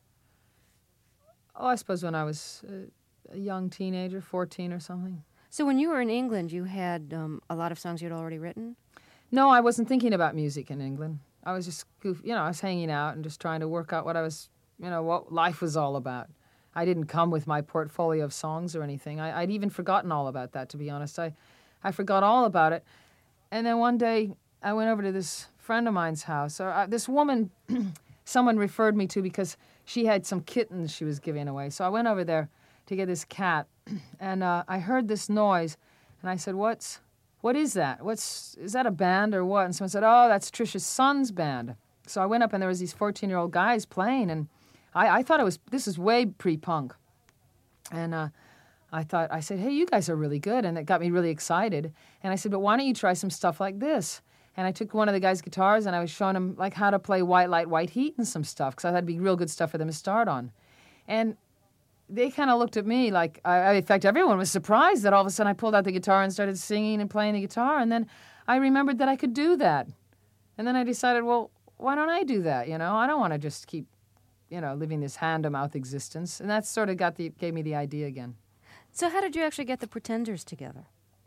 Oh, I suppose when I was a young teenager, 14 or something. So when you were in England, you had a lot of songs you'd already written? No, I wasn't thinking about music in England. I was just, I was hanging out and just trying to work out what what life was all about. I didn't come with my portfolio of songs or anything. I'd even forgotten all about that, to be honest. I forgot all about it. And then one day, I went over to this friend of mine's house. This woman, someone referred me to because she had some kittens she was giving away. So I went over there to get this cat, and I heard this noise, and I said, What is that? Is that a band or what? And someone said, oh, that's Trisha's son's band. So I went up and there was these 14-year-old guys playing, and I thought this is way pre-punk. And I said, hey, you guys are really good. And it got me really excited. And I said, but why don't you try some stuff like this? And I took one of the guys' guitars and I was showing him like how to play White Light, White Heat and some stuff, because I thought it'd be real good stuff for them to start on. And they kind of looked at me like, in fact, everyone was surprised that all of a sudden I pulled out the guitar and started singing and playing the guitar. And then I remembered that I could do that. And then I decided, well, why don't I do that? I don't want to just keep, living this hand-to-mouth existence. And that sort of gave me the idea again. So how did you actually get the Pretenders together?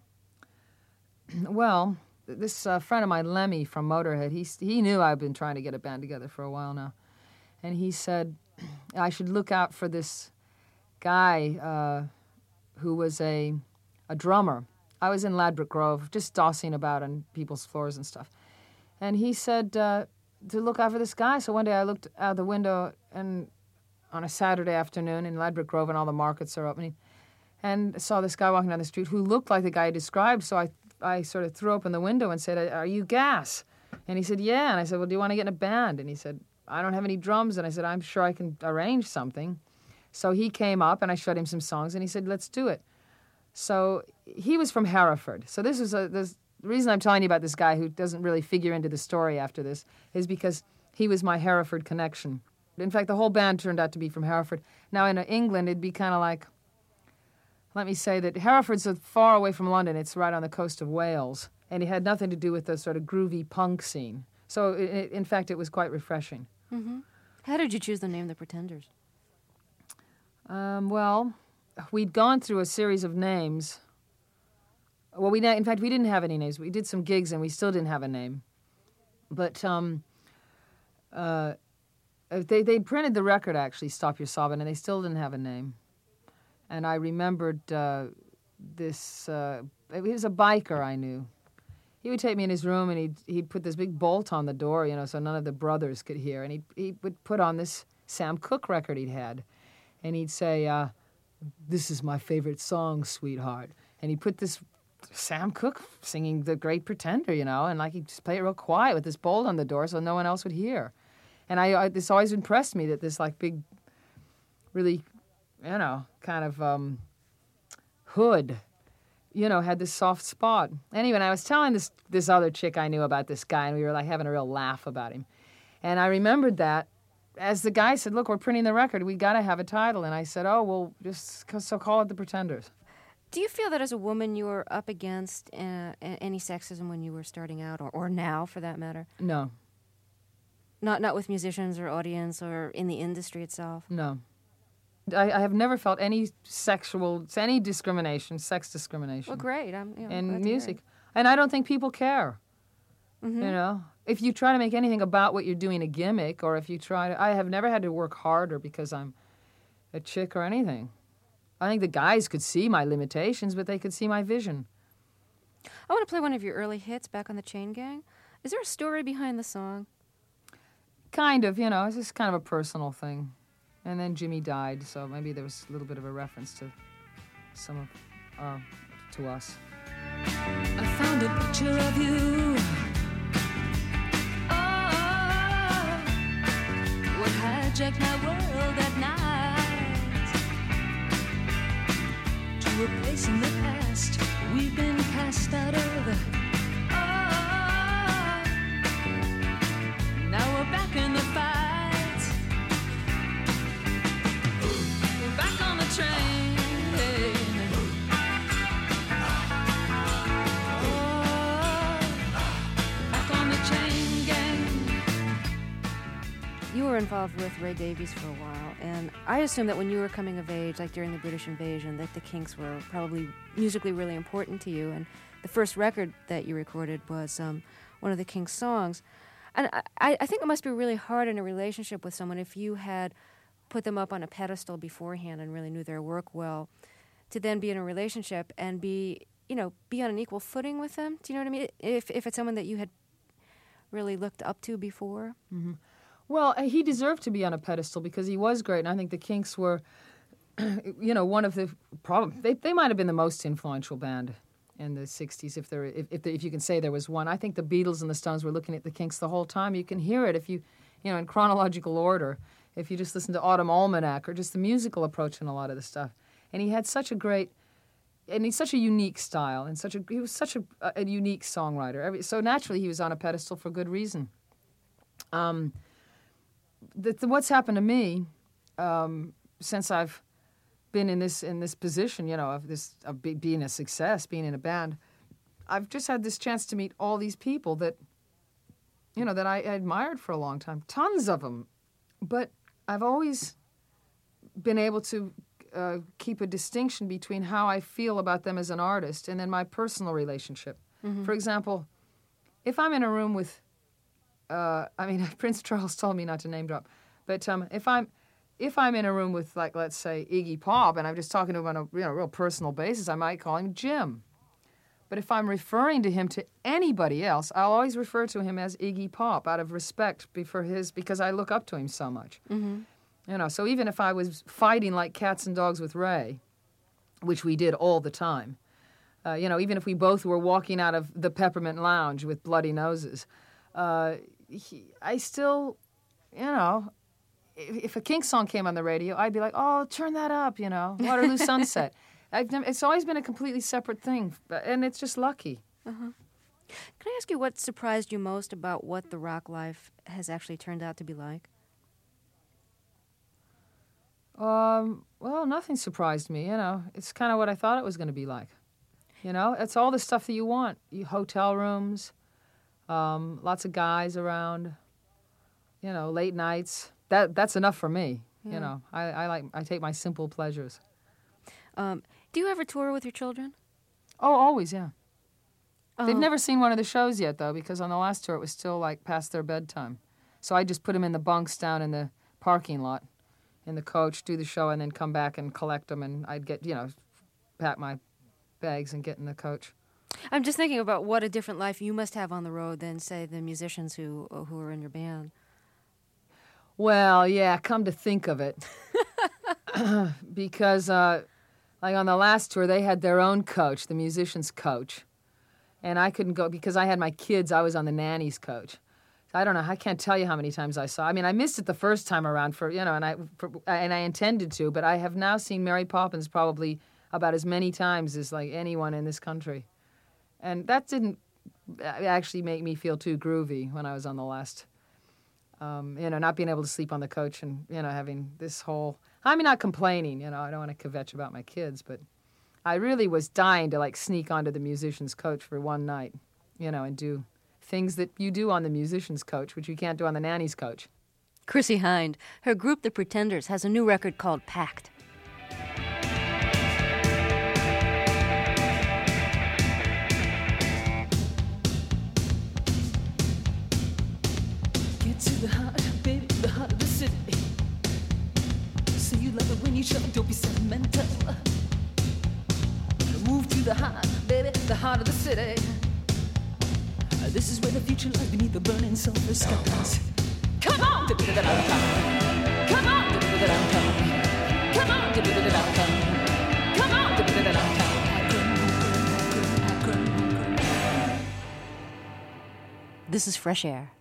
Well, this friend of mine, Lemmy from Motorhead, he knew I'd been trying to get a band together for a while now. And he said I should look out for this guy who was a drummer. I was in Ladbroke Grove, just dossing about on people's floors and stuff. And he said, to look out for this guy. So one day I looked out the window and on a Saturday afternoon in Ladbroke Grove and all the markets are opening, and saw this guy walking down the street who looked like the guy I described. So I sort of threw open the window and said, "Are you Gas?" And he said, "Yeah." And I said, "Well, do you want to get in a band?" And he said, "I don't have any drums." And I said, "I'm sure I can arrange something." So he came up and I showed him some songs and he said, "Let's do it." So he was from Hereford. So this was the reason I'm telling you about this guy who doesn't really figure into the story after this is because he was my Hereford connection. In fact, the whole band turned out to be from Hereford. Now, in England, it'd be kind of like, let me say that Hereford's so far away from London. It's right on the coast of Wales. And it had nothing to do with the sort of groovy punk scene. So, in fact, it was quite refreshing. Mm-hmm. How did you choose the name The Pretenders? Well, we'd gone through a series of names. Well, in fact, we didn't have any names. We did some gigs, and we still didn't have a name. But they printed the record, actually, Stop Your Sobbin', and they still didn't have a name. And I remembered this... he was a biker I knew. He would take me in his room, and he'd put this big bolt on the door, so none of the brothers could hear. And he would put on this Sam Cooke record he'd had. And he'd say, "This is my favorite song, sweetheart." And he'd put this Sam Cooke singing The Great Pretender, and he'd just play it real quiet with this bolt on the door so no one else would hear. And this always impressed me that this big, really, kind of hood, had this soft spot. Anyway, and I was telling this other chick I knew about this guy, and we were having a real laugh about him. And I remembered that as the guy said, "Look, we're printing the record. We got to have a title." And I said, "Oh, well, just call it The Pretenders." Do you feel that as a woman you were up against any sexism when you were starting out, or now, for that matter? No. Not with musicians or audience or in the industry itself? No. I have never felt any discrimination, sex discrimination. Well, great. In music. And I don't think people care. Mm-hmm. If you try to make anything about what you're doing a gimmick, or if you try to... I have never had to work harder because I'm a chick or anything. I think the guys could see my limitations, but they could see my vision. I want to play one of your early hits, Back on the Chain Gang. Is there a story behind the song? Kind of, it's just kind of a personal thing. And then Jimmy died, so maybe there was a little bit of a reference to to us. I found a picture of you. Oh, what hijacked my world at night. To a place in the past we've been cast out of. Oh, now we're back in the fight. We're back on the train. You were involved with Ray Davies for a while, and I assume that when you were coming of age, like during the British invasion, that the Kinks were probably musically really important to you, and the first record that you recorded was one of the Kinks' songs. And I think it must be really hard in a relationship with someone if you had put them up on a pedestal beforehand and really knew their work well, to then be in a relationship and be on an equal footing with them. Do you know what I mean? If it's someone that you had really looked up to before? Mm-hmm. Well, he deserved to be on a pedestal because he was great, and I think the Kinks were, one of the they might have been the most influential band in the '60s, if you can say there was one. I think the Beatles and the Stones were looking at the Kinks the whole time. You can hear it if you in chronological order, if you just listen to Autumn Almanac or just the musical approach in a lot of the stuff. And he had such a great, and he's such a unique style, and he was such a unique songwriter. So naturally, he was on a pedestal for good reason. What's happened to me since I've been in this position, of being a success, being in a band, I've just had this chance to meet all these people that I admired for a long time, tons of them, but I've always been able to keep a distinction between how I feel about them as an artist and then my personal relationship. Mm-hmm. For example, if I'm in a room with Prince Charles told me not to name drop, but if I'm in a room with, let's say, Iggy Pop, and I'm just talking to him on a real personal basis, I might call him Jim. But if I'm referring to him to anybody else, I'll always refer to him as Iggy Pop out of respect because I look up to him so much. Mm-hmm. You know, so even if I was fighting like cats and dogs with Ray, which we did all the time, you know, even if we both were walking out of the Peppermint Lounge with bloody noses, I still, you know, if a Kinks song came on the radio, I'd be like, oh, turn that up, you know, Waterloo Sunset. It's always been a completely separate thing, and it's just lucky. Uh-huh. Can I ask you what surprised you most about what the rock life has actually turned out to be like? Well, nothing surprised me, you know. It's kind of what I thought it was going to be like. You know, it's all the stuff that you want. Hotel rooms, lots of guys around, you know, late nights. That's enough for me, you know. I take my simple pleasures. Do you ever tour with your children? Oh, always, yeah. They've never seen one of the shows yet, though, because on the last tour it was still, like, past their bedtime. So I just put them in the bunks down in the parking lot, in the coach, do the show, and then come back and collect them, and I'd get, you know, pack my bags and get in the coach. I'm just thinking about what a different life you must have on the road than, say, the musicians who are in your band. Well, yeah, come to think of it. Because... like on the last tour, they had their own coach, the musician's coach. And I couldn't go because I had my kids. I was on the nanny's coach. I don't know. I can't tell you how many times I saw. I mean, I missed it the first time around and I intended to, but I have now seen Mary Poppins probably about as many times as like anyone in this country. And that didn't actually make me feel too groovy when I was on the last, you know, not being able to sleep on the coach and, you know, having this whole... I mean, not complaining, you know, I don't want to kvetch about my kids, but I really was dying to, like, sneak onto the musician's coach for one night, you know, and do things that you do on the musician's coach, which you can't do on the nanny's coach. Chrissie Hynde, her group The Pretenders, has a new record called Packed. Get to the heart, baby, the heart of the city. Say you love it when you show, don't be sentimental. Move to the heart, baby, the heart of the city. This is where the future lies beneath the burning sulfur skies. Come on! Come on! Come on! Come on! This is Fresh Air.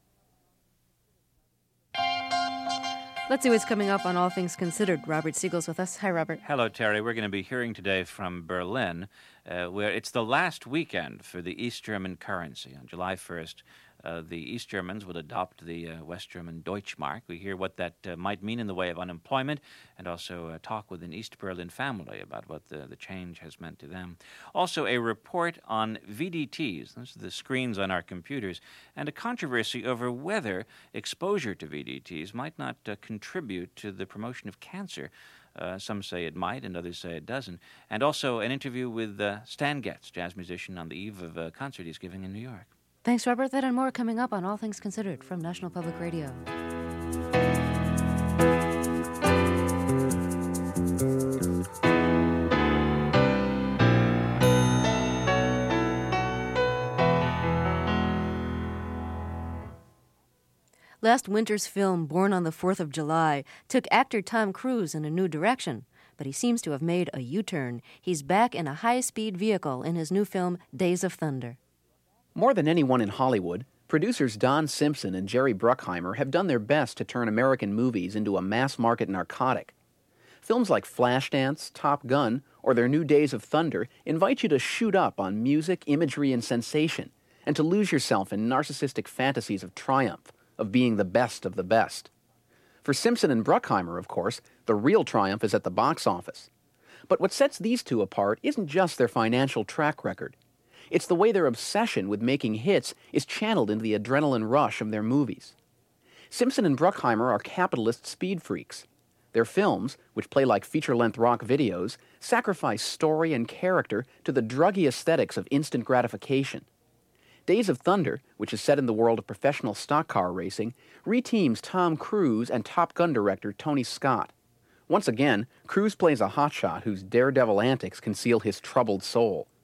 Let's see what's coming up on All Things Considered. Robert Siegel's with us. Hi, Robert. Hello, Terry. We're going to be hearing today from Berlin, where it's the last weekend for the East German currency. On July 1st, the East Germans would adopt the West German Deutschmark. We hear what that might mean in the way of unemployment and also talk with an East Berlin family about what the change has meant to them. Also, a report on VDTs, those are the screens on our computers, and a controversy over whether exposure to VDTs might not contribute to the promotion of cancer. Some say it might, and others say it doesn't. And also an interview with Stan Getz, jazz musician, on the eve of a concert he's giving in New York. Thanks, Robert. That and more coming up on All Things Considered from National Public Radio. Last winter's film, Born on the 4th of July, took actor Tom Cruise in a new direction, but he seems to have made a U-turn. He's back in a high-speed vehicle in his new film, Days of Thunder. More than anyone in Hollywood, producers Don Simpson and Jerry Bruckheimer have done their best to turn American movies into a mass-market narcotic. Films like Flashdance, Top Gun, or their new Days of Thunder invite you to shoot up on music, imagery, and sensation, and to lose yourself in narcissistic fantasies of triumph, of being the best of the best. For Simpson and Bruckheimer, of course, the real triumph is at the box office. But what sets these two apart isn't just their financial track record. It's the way their obsession with making hits is channeled into the adrenaline rush of their movies. Simpson and Bruckheimer are capitalist speed freaks. Their films, which play like feature-length rock videos, sacrifice story and character to the druggy aesthetics of instant gratification. Days of Thunder, which is set in the world of professional stock car racing, reteams Tom Cruise and Top Gun director Tony Scott. Once again, Cruise plays a hotshot whose daredevil antics conceal his troubled soul.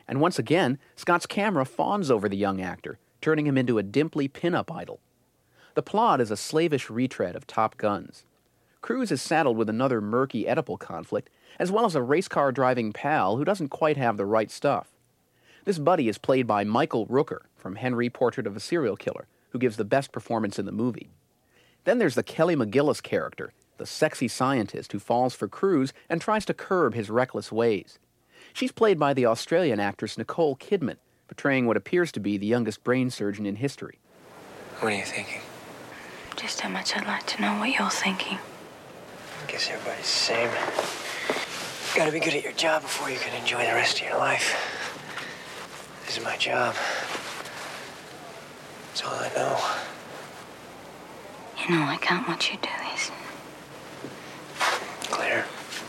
And once again, Scott's camera fawns over the young actor, turning him into a dimply pin-up idol. The plot is a slavish retread of Top Guns. Cruise is saddled with another murky Oedipal conflict, as well as a race car driving pal who doesn't quite have the right stuff. This buddy is played by Michael Rooker from Henry, Portrait of a Serial Killer, who gives the best performance in the movie. Then there's the Kelly McGillis character, the sexy scientist who falls for Cruise and tries to curb his reckless ways. She's played by the Australian actress Nicole Kidman, portraying what appears to be the youngest brain surgeon in history. What are you thinking? Just how much I'd like to know what you're thinking. I guess everybody's the same. You gotta be good at your job before you can enjoy the rest of your life. This is my job. That's all I know. You know I can't watch you do this. Claire,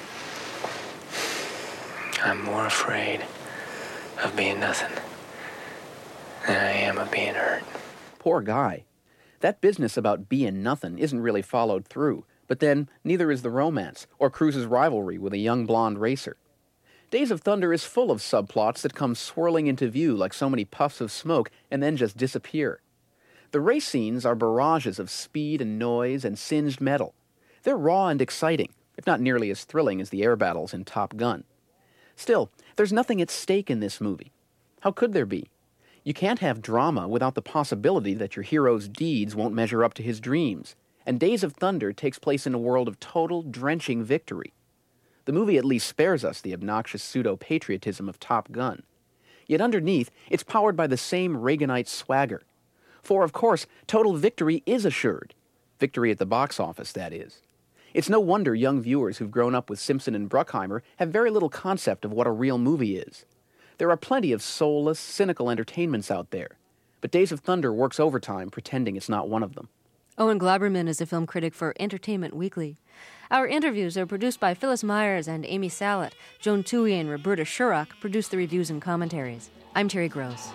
I'm more afraid of being nothing than I am of being hurt. Poor guy. That business about being nothing isn't really followed through, but then neither is the romance or Cruise's rivalry with a young blonde racer. Days of Thunder is full of subplots that come swirling into view like so many puffs of smoke and then just disappear. The race scenes are barrages of speed and noise and singed metal. They're raw and exciting, if not nearly as thrilling as the air battles in Top Gun. Still, there's nothing at stake in this movie. How could there be? You can't have drama without the possibility that your hero's deeds won't measure up to his dreams, and Days of Thunder takes place in a world of total, drenching victory. The movie at least spares us the obnoxious pseudo-patriotism of Top Gun. Yet underneath, it's powered by the same Reaganite swagger. For, of course, total victory is assured. Victory at the box office, that is. It's no wonder young viewers who've grown up with Simpson and Bruckheimer have very little concept of what a real movie is. There are plenty of soulless, cynical entertainments out there, but Days of Thunder works overtime pretending it's not one of them. Owen Gleiberman is a film critic for Entertainment Weekly. Our interviews are produced by Phyllis Myers and Amy Salet. Joan Tui and Roberta Shurrock produce the reviews and commentaries. I'm Terry Gross.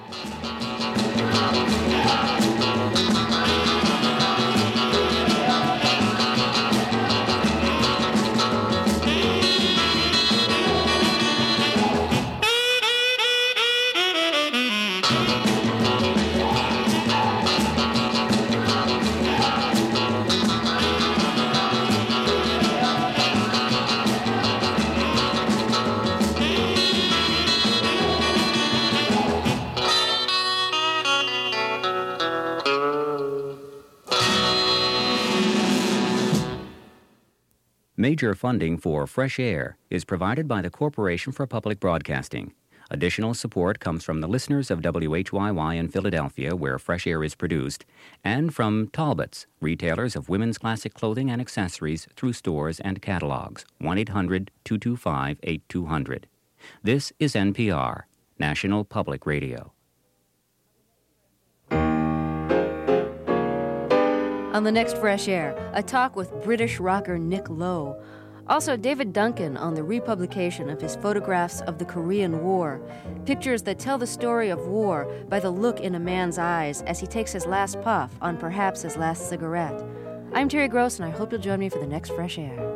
Major funding for Fresh Air is provided by the Corporation for Public Broadcasting. Additional support comes from the listeners of WHYY in Philadelphia, where Fresh Air is produced, and from Talbots, retailers of women's classic clothing and accessories through stores and catalogs. 1-800-225-8200. This is NPR, National Public Radio. On the next Fresh Air, a talk with British rocker Nick Lowe. Also, David Duncan on the republication of his photographs of the Korean War, pictures that tell the story of war by the look in a man's eyes as he takes his last puff on perhaps his last cigarette. I'm Terry Gross, and I hope you'll join me for the next Fresh Air.